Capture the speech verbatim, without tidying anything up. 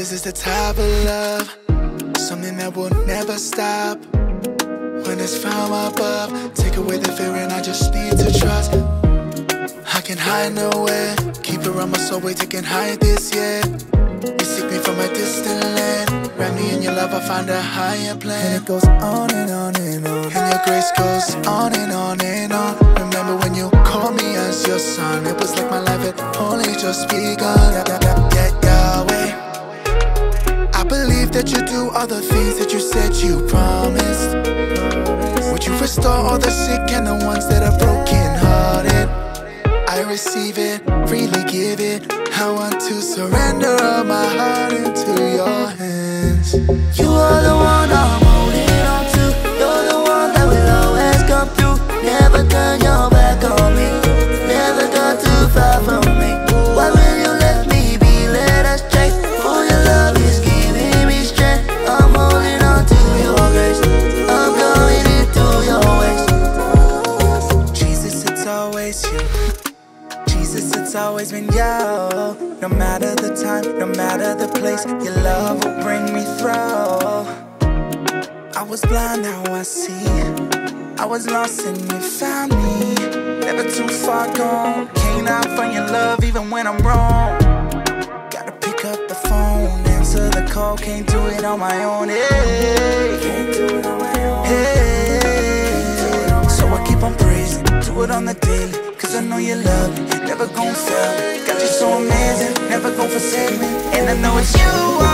Is this the type of love, something that will never stop? When it's from above, take away the fear and I just need to trust. I can hide nowhere, keep it on my soul, wait, I can hide this yet. You seek me from a distant land, wrap me in your love, I find a higher plan. And it goes on and on and on, and your grace goes on and on and on. Remember when you called me as your son, it was like my life had only just begun. Yeah, yeah, yeah, yeah, Yahweh, I believe that you do all the things that you said you promised. Would you restore all the sick and the ones that are broken hearted? I receive it, freely give it. I want to surrender all my heart into your hands. You are the one I'm holding on to. You're the one that will always come through. Never turn your back on me, never gone too far from me. Why will you let me be led astray? For your love is giving me strength. I'm holding on to your grace, I'm going into your ways. Jesus, it's always you. Jesus, it's always been you. No matter the time, no matter the place, your love will bring me through. I was blind, now I see. I was lost and you found me. Never too far gone. Can't hide from your love even when I'm wrong. Gotta pick up the phone, answer the call. Can't do it on my own. Hey, can't do it on my own. Hey, so I keep on praising, do it on the daily. Cause I know you love me, never gon' fail me. Got you so amazing, never gon' forsake me. And I know it's you.